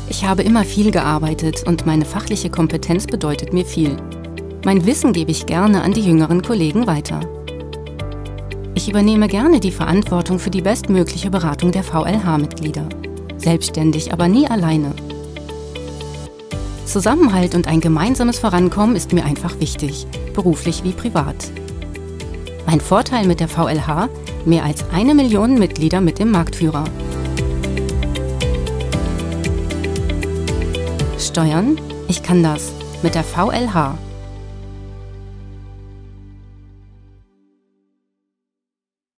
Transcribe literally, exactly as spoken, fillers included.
Ich habe immer viel gearbeitet und meine fachliche Kompetenz bedeutet mir viel. Mein Wissen gebe ich gerne an die jüngeren Kollegen weiter. Ich übernehme gerne die Verantwortung für die bestmögliche Beratung der V L H-Mitglieder. Selbstständig, aber nie alleine. Zusammenhalt und ein gemeinsames Vorankommen ist mir einfach wichtig, beruflich wie privat. Mein Vorteil mit der V L H: mehr als eine Million Mitglieder mit dem Marktführer. Steuern? Ich kann das. Mit der V L H.